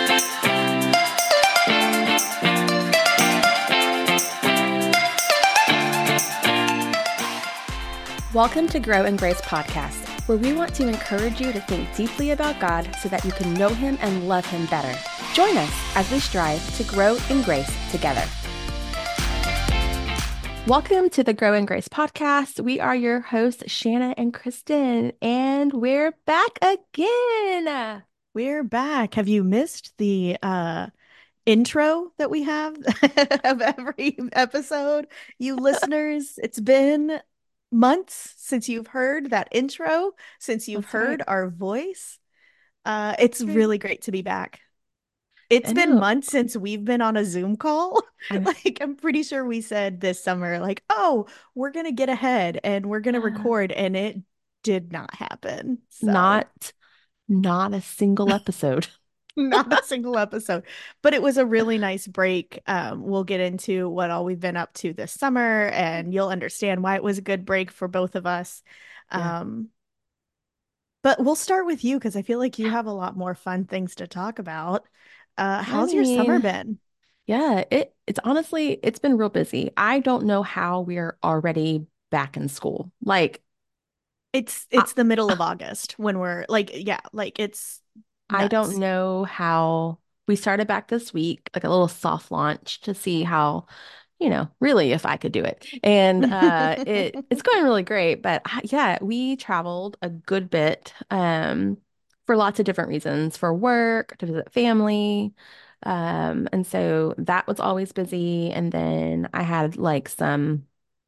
Welcome to Grow in Grace podcast, where we want to encourage you to think deeply about God so that you can know Him and love Him better. Join us as we strive to grow in grace together. Welcome to the Grow in Grace podcast. We are your hosts, Shanna and Kristen, and we're back again. We're back. Have you missed the intro that we have of every episode? You listeners, it's been months since you've heard that intro, since you've That's right. heard our voice. It's That's right. really great to be back. It's I been know. months since we've been on a Zoom call. I'm Like, I'm pretty sure we said this summer, like, oh, we're gonna get ahead and we're gonna record, and it did not happen. So not not a single episode. not a single episode, but it was a really nice break. We'll get into what all we've been up to this summer, and you'll understand why it was a good break for both of us. Yeah. Um, but we'll start with you because I feel like you have a lot more fun things to talk about. I How's your summer mean, been? yeah, it's honestly it's been real busy. I don't know how we're already back in school. Like I, It's the middle of August when we're like, yeah, like it's I don't nuts. know how we started back this week, like a little soft launch to see how, really if I could do it. And it's going really great, but yeah, we traveled a good bit for lots of different reasons, for work, to visit family. And so that was always busy. And then I had like some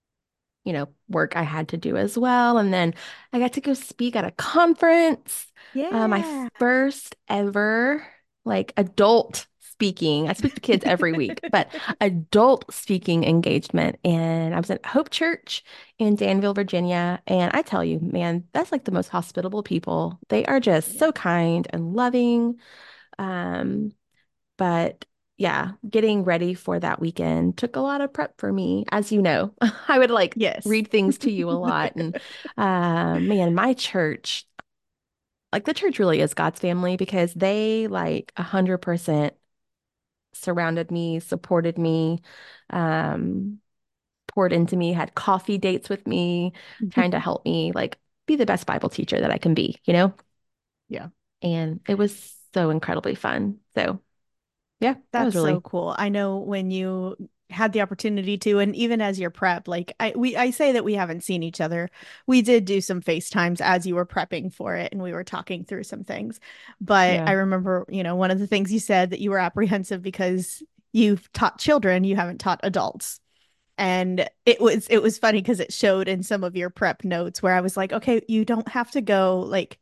work I had to do as well. And then I got to go speak at a conference, my Yeah. first ever like adult speaking. I speak to kids every week, but adult speaking engagement. And I was at Hope Church in Danville, Virginia. And I tell you, man, that's like the most hospitable people. They are just Yeah. so kind and loving. Um, but yeah, getting ready for that weekend took a lot of prep for me. As you know, I would like Yes. read things to you a lot. And man, my church, like the church really is God's family because they like 100% surrounded me, supported me, um, poured into me, had coffee dates with me, trying to help me like be the best Bible teacher that I can be, you know? Yeah. And it was so incredibly fun. So yeah, that was That's so really, cool. I know when you had the opportunity to, and even as your prep, like I say that we haven't seen each other. We did do some FaceTimes as you were prepping for it, and we were talking through some things. But I yeah. remember, one of the things you said that you were apprehensive because you've taught children, you haven't taught adults. And it was funny because it showed in some of your prep notes where I was like, okay, you don't have to go like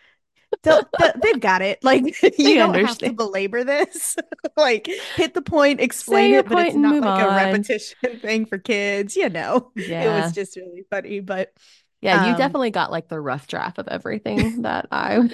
they've got it. Like you They don't have to understand. belabor this. Like hit the point, explain Say your it, but point it's and not move like a on. repetition thing for kids. It was Yeah. just really funny. But Yeah, you um, definitely got like the rough draft of everything that I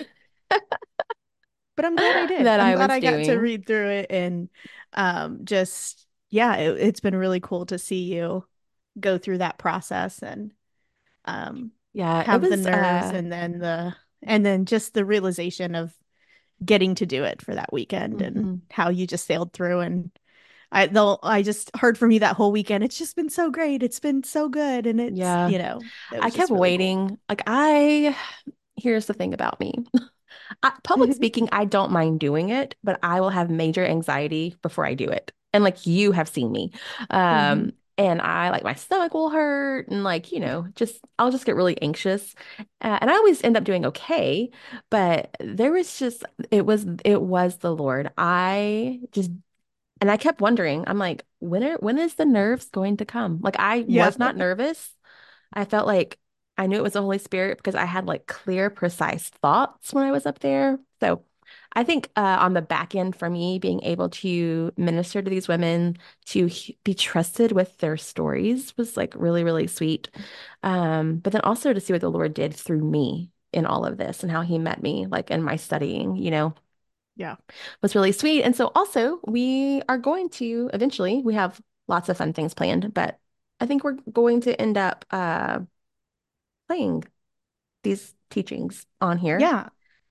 but I'm glad I did. that I'm I glad was I got to doing. read through it and just yeah, it's been really cool to see you go through that process and um Yeah, it have the was nerves and then just the realization of getting to do it for that weekend and mhm. how you just sailed through and I just heard from you that whole weekend. It's just been so great. It's been so good. And Yeah. it I was kept just really cool. waiting. Here's the thing about me. Public speaking, I don't mind doing it, but I will have major anxiety before I do it. And like you have seen me. Hmm. And I like my stomach will hurt and like, I'll just get really anxious. And I always end up doing okay, but there was just it was the Lord. I kept wondering, I'm like, when is the nerves going to come? Like I Yeah. was not nervous. I felt like I knew it was the Holy Spirit because I had like clear, precise thoughts when I was up there. So I think on the back end for me, being able to minister to these women, to be trusted with their stories was like really, really sweet. But then also to see what the Lord did through me in all of this and how he met me, like in my studying, Yeah. was really sweet. And so also we are going to eventually, we have lots of fun things planned, but I think we're going to end up playing these teachings on here. Yeah.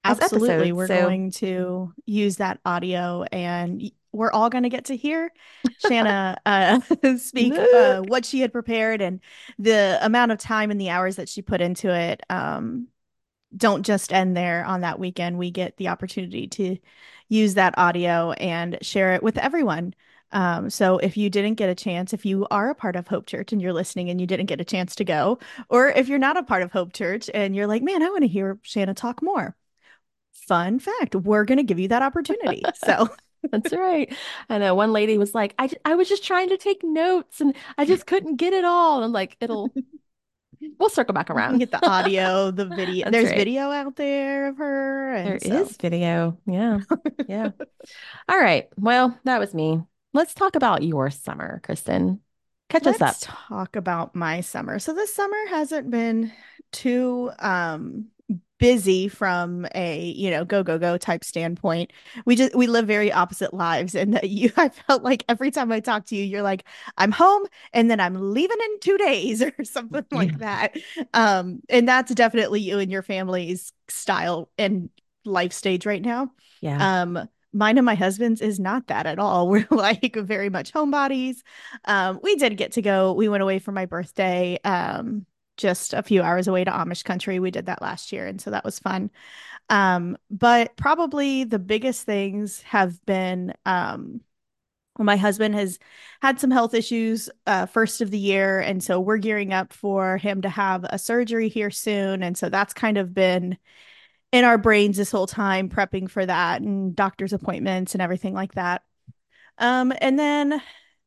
as Absolutely. episodes. We're So going to use that audio and we're all going to get to hear Shanna speak look. what she had prepared and the amount of time and the hours that she put into it. Don't just end there on that weekend. We get the opportunity to use that audio and share it with everyone. So if you didn't get a chance, if you are a part of Hope Church and you're listening and you didn't get a chance to go, or if you're not a part of Hope Church and you're like, man, I want to hear Shanna talk more. Fun fact, we're going to give you that opportunity. So That's right. I know one lady was like, I was just trying to take notes and I just couldn't get it all. I'm like, we'll circle back you can around. get the audio, the video. That's There's right. video out there of her. There And so is video. Yeah. Yeah. All right. Well, that was me. Let's talk about your summer, Kristen. Catch us let's up. talk about my summer. So this summer hasn't been too busy from a, go go go type standpoint. We live very opposite lives and that you I felt like every time I talk to you you're like I'm home and then I'm leaving in 2 days or something like Yeah. that. And that's definitely you and your family's style and life stage right now. Yeah. Mine and my husband's is not that at all. We're like very much homebodies. We did get to go. We went away for my birthday, just a few hours away to Amish country. We did that last year, and so that was fun. But probably the biggest things have been well, my husband has had some health issues first of the year, and so we're gearing up for him to have a surgery here soon. And so that's kind of been in our brains this whole time, prepping for that and doctor's appointments and everything like that. And then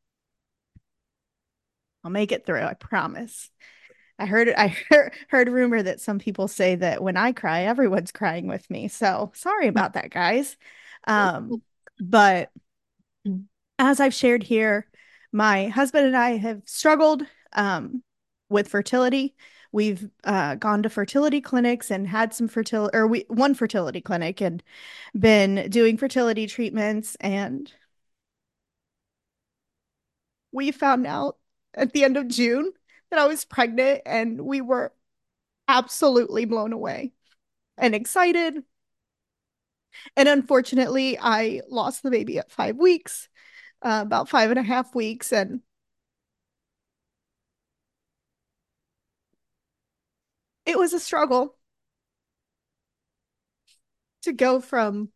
I'll make it through, I promise. I heard a rumor that some people say that when I cry, everyone's crying with me. So sorry about that, guys. But as I've shared here, my husband and I have struggled with fertility. We've gone to fertility clinics and had some fertility, or we one fertility clinic and been doing fertility treatments. And we found out at the end of June that I was pregnant, and we were absolutely blown away and excited. And unfortunately, I lost the baby at 5 weeks, about 5.5 weeks. And it was a struggle to go from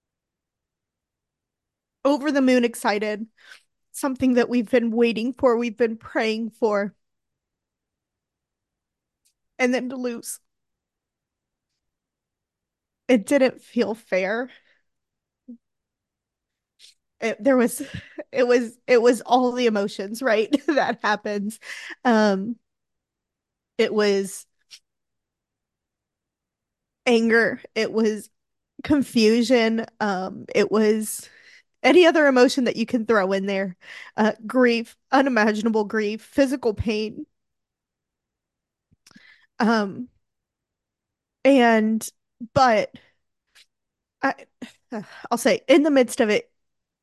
over the moon excited, something that we've been waiting for, we've been praying for, and then to lose. It didn't feel fair. There was it was all the emotions, right? That happens. Um it was anger, it was confusion, it was any other emotion that you can throw in there. Grief, unimaginable grief, physical pain. Um and but I I'll say in the midst of it,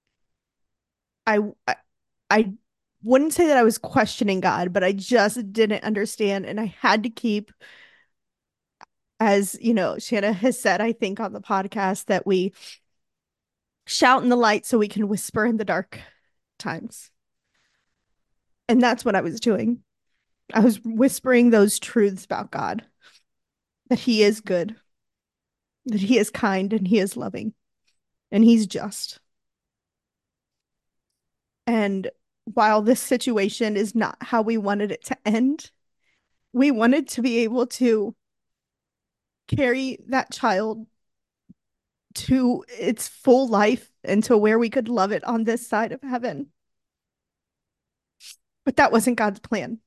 I I, I wouldn't say that I was questioning God, but I just didn't understand and I had to keep, as Shanna has said, I think on the podcast, that we shout in the light so we can whisper in the dark times. And that's what I was doing. I was whispering those truths about God, that He is good, that He is kind, and He is loving, and He's just. And while this situation is not how we wanted it to end, we wanted to be able to carry that child to its full life and to where we could love it on this side of heaven. But that wasn't God's plan.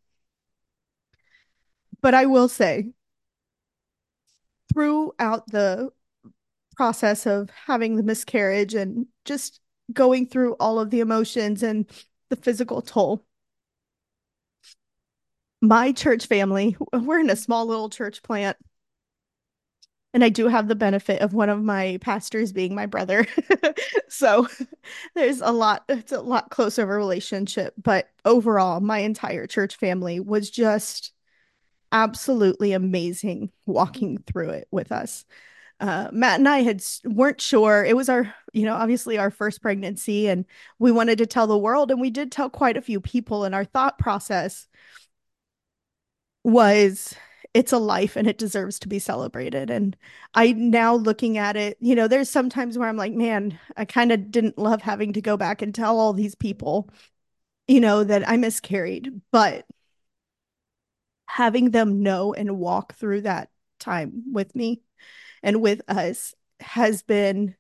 But I will say, throughout the process of having the miscarriage and just going through all of the emotions and the physical toll, my church family, we're in a small little church plant. And I do have the benefit of one of my pastors being my brother. So it's a lot closer of a relationship. But overall, my entire church family was just absolutely amazing walking through it with us. Matt and I weren't sure. It was our, obviously our first pregnancy, and we wanted to tell the world, and we did tell quite a few people. And our thought process was, it's a life and it deserves to be celebrated. And I now looking at it, there's sometimes where I'm like, man, I kind of didn't love having to go back and tell all these people, that I miscarried, but having them know and walk through that time with me and with us has been,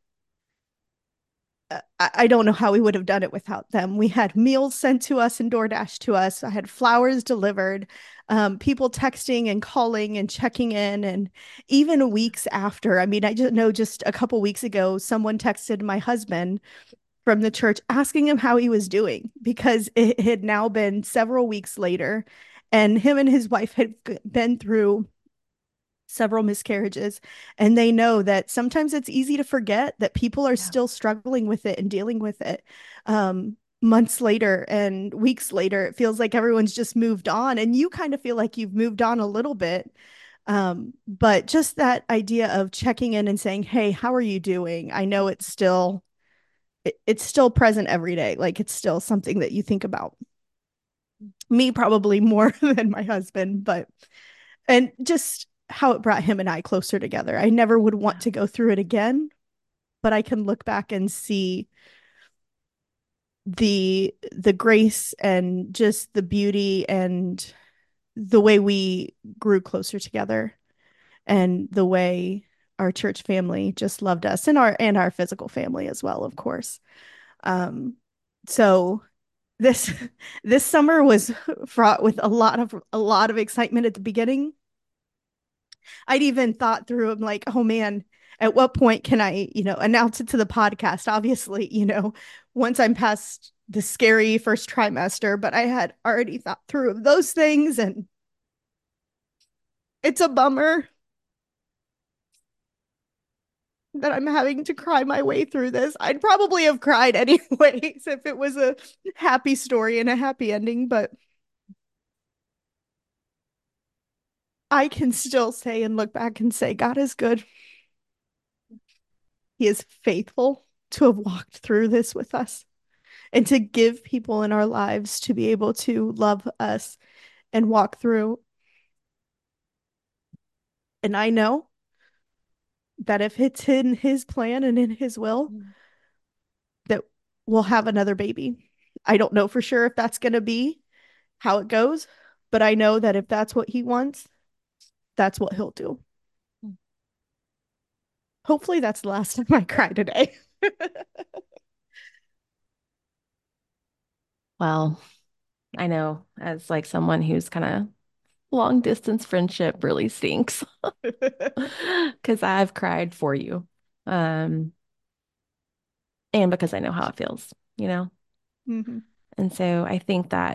I don't know how we would have done it without them. We had meals sent to us and DoorDash to us. I had flowers delivered, people texting and calling and checking in. And even weeks after, I mean, I just know just a couple weeks ago, someone texted my husband from the church asking him how he was doing because it had now been several weeks later. And him and his wife had been through several miscarriages, and they know that sometimes it's easy to forget that people are Yeah. still struggling with it and dealing with it. Months later and weeks later, it feels like everyone's just moved on, and you kind of feel like you've moved on a little bit. But just that idea of checking in and saying, hey, how are you doing? I know it's still present every day, like it's still something that you think about. Me probably more than my husband, but and just how it brought him and I closer together. I never would want Yeah. to go through it again, but I can look back and see the grace and just the beauty and the way we grew closer together, and the way our church family just loved us, and our physical family as well, of course. Um so this this summer was fraught with a lot of excitement at the beginning. I'd even thought through, I'm like, oh man, at what point can I, announce it to the podcast? Obviously, once I'm past the scary first trimester, but I had already thought through of those things, and it's a bummer that I'm having to cry my way through this. I'd probably have cried anyways if it was a happy story and a happy ending, but I can still say and look back and say, God is good. He is faithful to have walked through this with us, and to give people in our lives to be able to love us and walk through. And I know that if it's in his plan and in his will, Mm. that we'll have another baby. I don't know for sure if that's going to be how it goes, but I know that if that's what he wants, that's what he'll do. Hopefully, that's the last time I cry today. Well, I know as like someone who's kind of long distance friendship really stinks because I've cried for you. Um, and because I know how it feels, you know? Mm-hmm. And so I think that,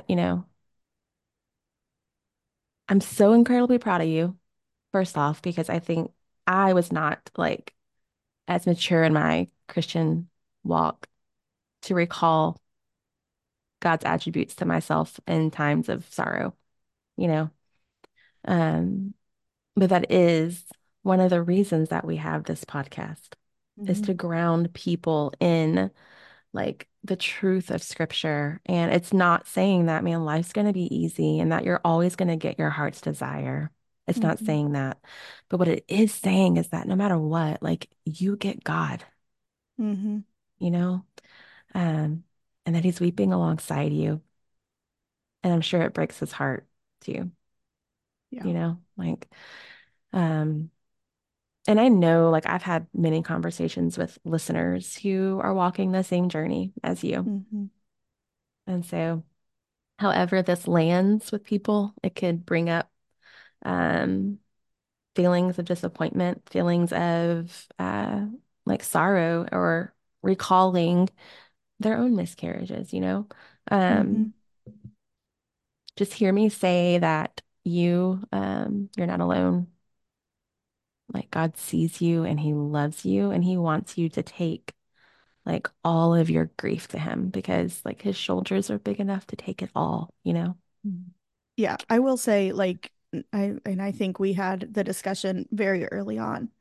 I'm so incredibly proud of you, first off, because I think I was not like as mature in my Christian walk to recall God's attributes to myself in times of sorrow, you know? Um, but that is one of the reasons that we have this podcast is Mm-hmm. to ground people in like the truth of scripture. And it's not saying that, man, life's going to be easy and that you're always going to get your heart's desire. It's not Mm-hmm. saying that. But what it is saying is that no matter what, like you get God, Mm-hmm. you know, um, and that he's weeping alongside you. And I'm sure it breaks his heart too, Yeah. like, um, and I know like I've had many conversations with listeners who are walking the same journey as you. Mm-hmm. And so, however this lands with people, it could bring up um, feelings of disappointment, feelings of like sorrow or recalling their own miscarriages, Mm-hmm. Um, just hear me say that you're not alone. Like God sees you and he loves you and he wants you to take like all of your grief to him because like his shoulders are big enough to take it all. Yeah, I will say, like, I think we had the discussion very early on.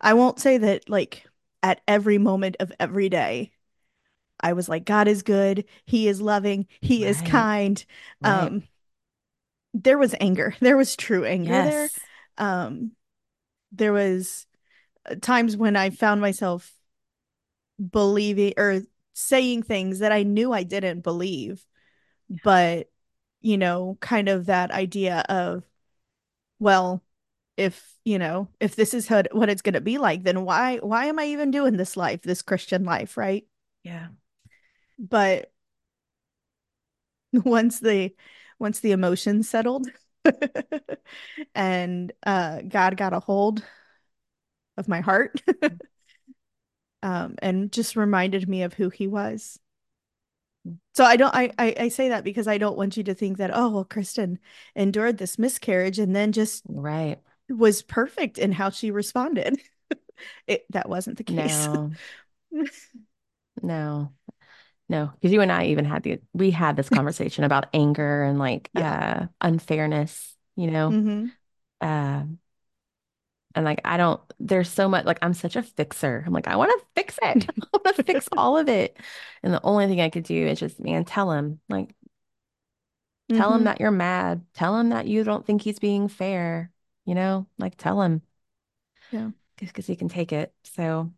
I won't say that like at every moment of every day I was like, God is good, He is loving, He is Right. kind. Right. Um, there was anger. There was true anger there. Yes. Um, there was times when I found myself believing or saying things that I knew I didn't believe, but kind of that idea of, well, if this is what it's going to be like, then why am I even doing this life, this Christian life, right? Yeah. But once the once the emotions settled and God got a hold of my heart, and just reminded me of who he was. So I don't I say that because I don't want you to think that, oh, well, Kristen endured this miscarriage and then just Right. was perfect in how she responded. That wasn't the case. No. No. No, because you and I even we had this conversation about anger and like Yeah. unfairness, Hmm. uh and like I don't there's so much like I'm such a fixer. I'm like I want to fix it. I want to fix all of it. And the only thing I could do is just man tell him Hmm. that you're mad. Tell him that you don't think he's being fair, like tell him Yeah. because he can take it. So,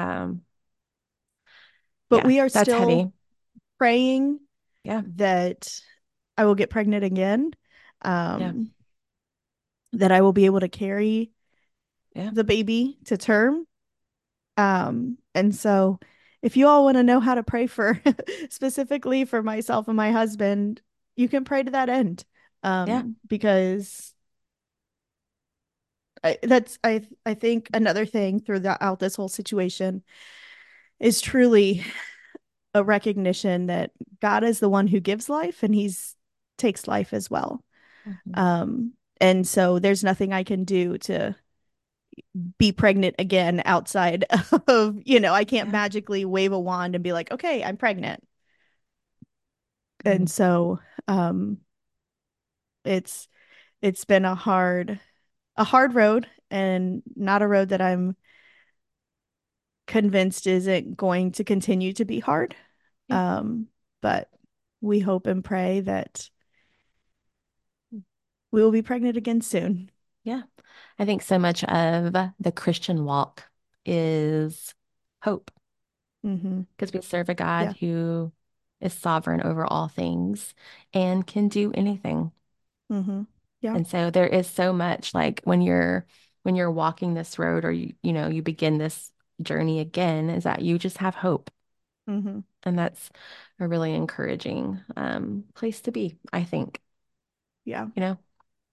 But yeah, we are that's still heavy. praying Yeah. that I will get pregnant again, Yeah. um, that I will be able to carry Yeah. the baby to term. And so if you all want to know how to pray for specifically for myself and my husband, you can pray to that end. Yeah. Because I think another thing throughout this whole situation is truly a recognition that God is the one who gives life and he's takes life as well. Mhm. And so there's nothing I can do to be pregnant again outside of, I can't Yeah. magically wave a wand and be like, okay, I'm pregnant. And Mhm. so um it's it's been a hard road and not a road that I'm convinced isn't going to continue to be hard. Yeah. Um, but we hope and pray that we will be pregnant again soon. Yeah. I think so much of the Christian walk is hope Hmm. because we serve a God Yeah. who is sovereign over all things and can do anything. Hmm. Yeah. And so there is so much like when you're walking this road or you begin this journey again is that you just have hope. Hmm. And that's a really encouraging place to be, I think, Yeah. you know.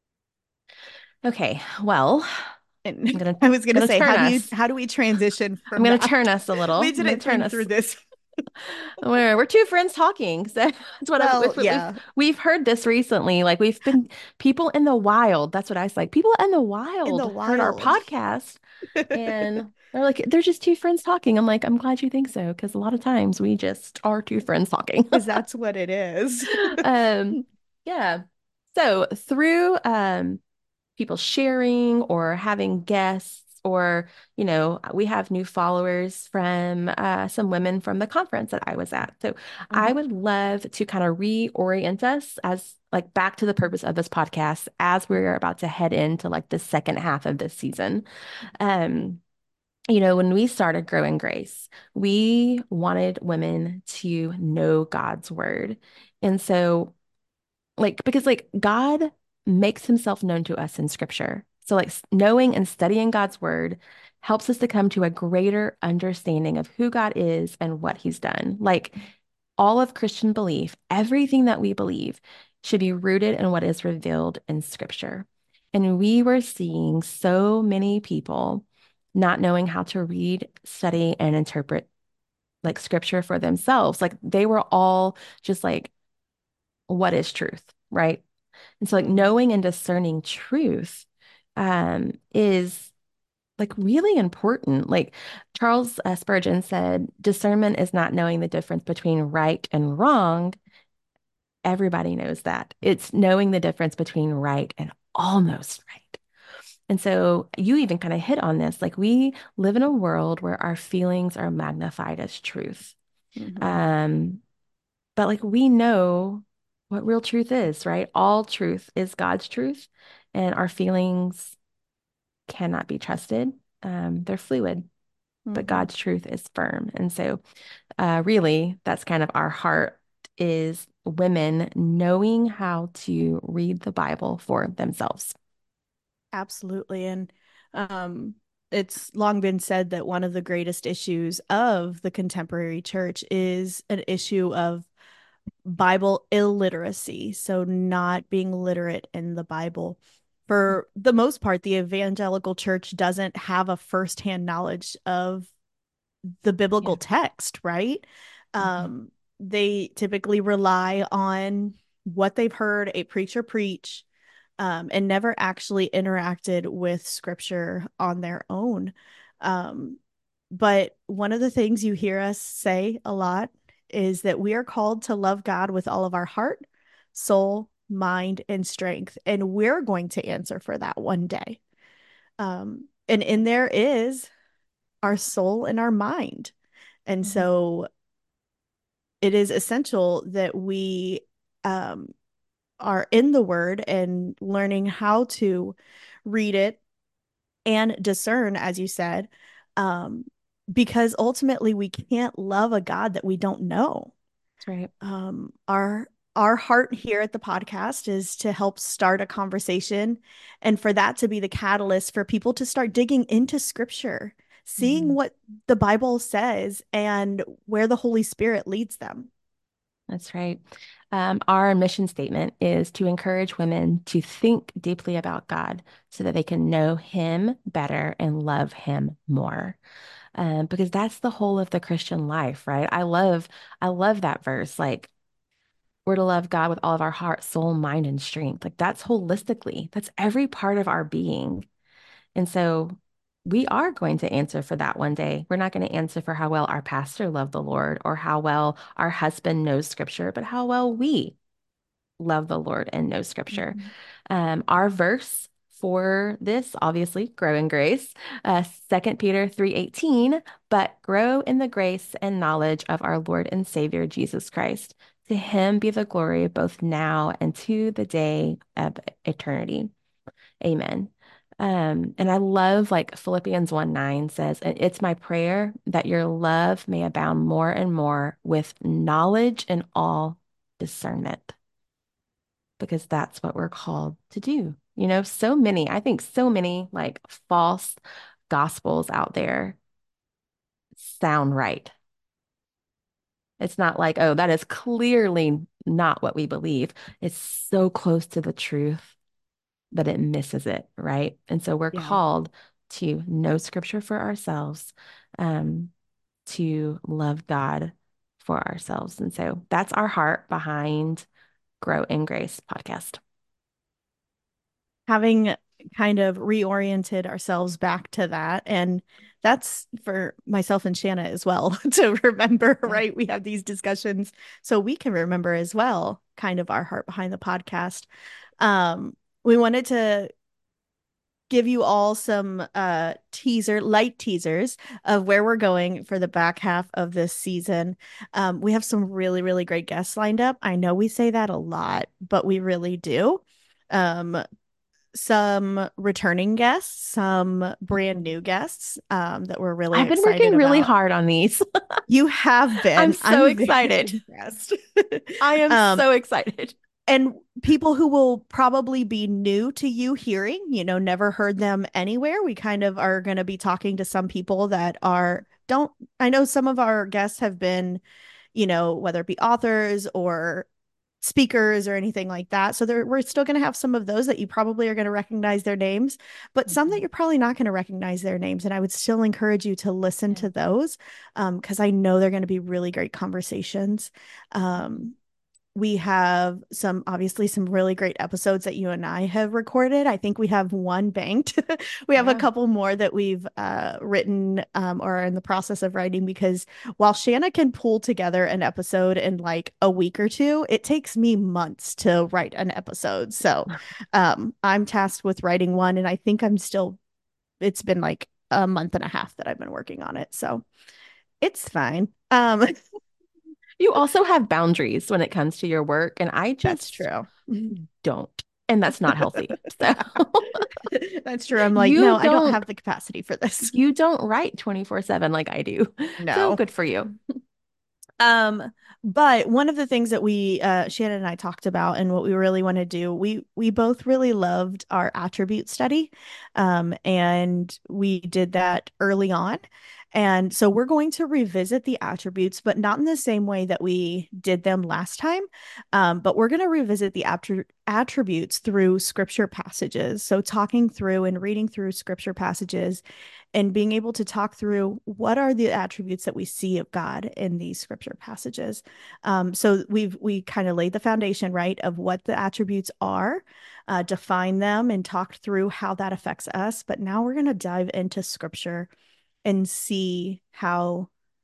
Okay, well, I'm And gonna I was gonna gonna say, turn us. how do we transition I'm from gonna that? turn us a little. We I'm gonna didn't turn think through us. this. We're two friends talking. So that's what Well, we've yeah, we've heard this recently. Like we've been people in the wild. That's what I was like. People in the in the wild heard our wild. podcast and they're like, they're just two friends talking. I'm like, I'm glad you think so, because a lot of times we just are two friends talking. Because that's what it is. Um, yeah. So through people sharing or having guests or we have new followers from some women from the conference that I was at. So I Mhm. would love to kind of reorient us as like back to the purpose of this podcast as we're about to head into like the second half of this season. um when we started Growing Grace, we wanted women to know God's word. And so like because like God makes himself known to us in scripture. So like knowing and studying God's word helps us to come to a greater understanding of who God is and what he's done. Like all of Christian belief, everything that we believe should be rooted in what is revealed in scripture. And we were seeing so many people not knowing how to read, study, and interpret like scripture for themselves. Like they were all just like, what is truth? Right. And so like Mhm. knowing and discerning truth is like really important. Like Charles Spurgeon said, discernment is not knowing the difference between right and wrong. Everybody knows that. It's knowing the difference between right and almost right. And so you even kind of hit on this. Like we live in a world where our feelings are magnified as truth. Hmm. Um, but like we know what real truth is, right? All truth is God's truth, and our feelings cannot be trusted. They're fluid, but Hmm. God's truth is firm. And so really, that's kind of our heart is women knowing how to read the Bible for themselves. Absolutely. And um, it's long been said that one of the greatest issues of the contemporary church is an issue of Bible illiteracy. So, not being literate in the Bible. For the most part, the evangelical church doesn't have a firsthand knowledge of the biblical Yeah. text, right? Mhm. They typically rely on what they've heard a preacher preach, and never actually interacted with scripture on their own. Um, but one of the things you hear us say a lot is that we are called to love God with all of our heart, soul, mind, and strength. And we're going to answer for that one day. And in there is our soul and our mind. And Mhm. so it is essential that we um, are in the word and learning how to read it and discern, as you said, um, because ultimately we can't love a God that we don't know. That's right. Our heart here at the podcast is to help start a conversation and for that to be the catalyst for people to start digging into scripture, seeing Mhm. what the Bible says and where the Holy Spirit leads them. That's right. Our mission statement is to encourage women to think deeply about God so that they can know Him better and love Him more. Because that's the whole of the Christian life, right? I love that verse. Like we're to love God with all of our heart, soul, mind, and strength. Like that's holistically, that's every part of our being. And so we are going to answer for that one day. We're not going to answer for how well our pastor loved the Lord or how well our husband knows scripture, but how well we love the Lord and know scripture. Mhm. Our verse for this, obviously, grow in grace, 2 Peter 3:18, but grow in the grace and knowledge of our Lord and Savior Jesus Christ. To him be the glory both now and to the day of eternity. Amen. And I love like Philippians 1:9 says, "And it's my prayer that your love may abound more and more with knowledge and all discernment." Because that's what we're called to do. You know, so many, I think so many like false gospels out there sound right. It's not like, oh, that is clearly not what we believe. It's so close to the truth that it misses it, right? And so we're Yeah. called to know scripture for ourselves, um, to love God for ourselves. And so that's our heart behind Grow in Grace podcast. Having kind of reoriented ourselves back to that. And that's for myself and Shanna as well to remember, Yeah. right? We have these discussions so we can remember as well, kind of our heart behind the podcast. We wanted to give you all some light teasers of where we're going for the back half of this season. We have some really, really great guests lined up. I know we say that a lot, but we really do. Um, some returning guests, some brand new guests that we're really I've been excited working really about. hard on these. You have I'm been. so I'm very excited. impressed. I am um, so excited. and people who will probably be new to you hearing, never heard them anywhere. We kind of are going to be talking to some people that are, don't, I know some of our guests have been, whether it be authors or speakers or anything like that. So we're still going to have some of those that you probably are going to recognize their names, but some that Mhm. you're probably not going to recognize their names. And I would still encourage you to listen Yeah. to those because I know they're going to be really great conversations. Mhm. Um, We have obviously some really great episodes that you and I have recorded. I think we have one banked. We have a Yeah. couple more that we've written or are in the process of writing because while Shanna can pull together an episode in like a week or two, it takes me months to write an episode. So I'm tasked with writing one, and I think it's been like a month and a half that I've been working on it. So it's fine. You also have boundaries when it comes to your work, and I That's just true. don't. And that's not healthy. So Yeah. That's true. I'm like, no, you I don't don't have the capacity for this. you don't write 24/7 like I do. So No. good for you. Um, but one of the things that we Shannon and I talked about and what we really want to do, we both really loved our attribute study. And we did that early on. And so we're going to revisit the attributes, but not in the same way that we did them last time. But we're going to revisit the attributes through scripture passages. So talking through and reading through scripture passages and being able to talk through what are the attributes that we see of God in these scripture passages. So we kind of laid the foundation, right, of what the attributes are, define them, and talked through how that affects us. But now we're going to dive into scripture and see how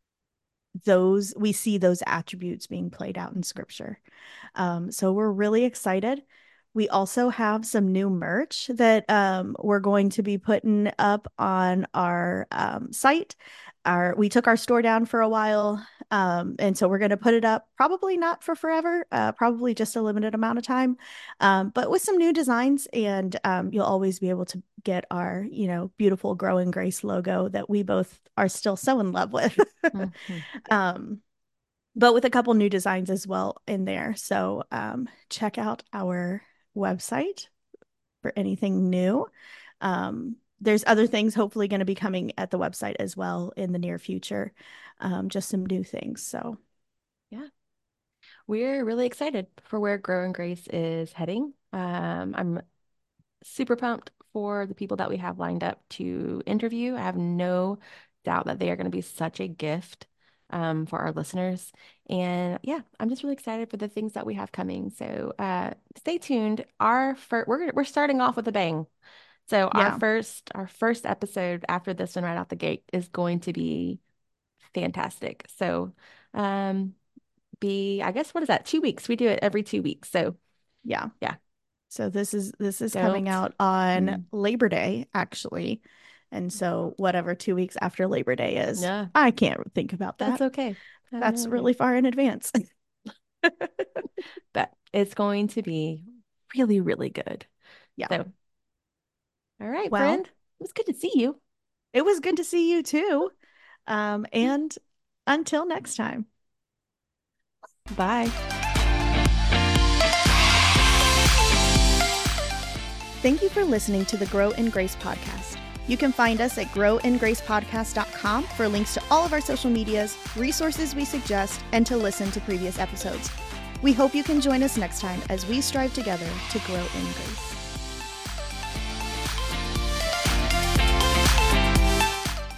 we see those attributes being played out in scripture. So we're really excited. We also have some new merch that we're going to be putting up on our site. We took our store down for a while, and so we're going to put it up. Probably not for forever. Probably just a limited amount of time, but with some new designs, and you'll always be able to get our beautiful Grow in Grace logo that we both are still so in love with. Mhm. um, but with a couple new designs as well in there. So check out our website for anything new. There's other things hopefully going to be coming at the website as well in the near future. Just some new things. So Yeah. We're really excited for where Grow and Grace is heading. I'm super pumped for the people that we have lined up to interview. I have no doubt that they are going to be such a gift for our listeners. And yeah, I'm just really excited for the things that we have coming. So stay tuned. We're starting off with a bang. So yeah, our first episode after this one right out the gate is going to be fantastic. So um I guess what is that? 2 weeks. We do it every 2 weeks. So yeah. yeah, So this is coming don't. out on Mm, Labor Day, actually. And so whatever 2 weeks after Labor Day is, yeah, I can't think about that's that. okay. That's That's okay. really far in advance. But it's going to be really, really good. Yeah. So, all right, Well, friend. It was good to see you. it was good to see you too. And until next time. Bye. Thank you for listening to the Grow in Grace podcast. You can find us at growingracepodcast.com for links to all of our social medias, resources we suggest, and to listen to previous episodes. We hope you can join us next time as we strive together to grow in grace.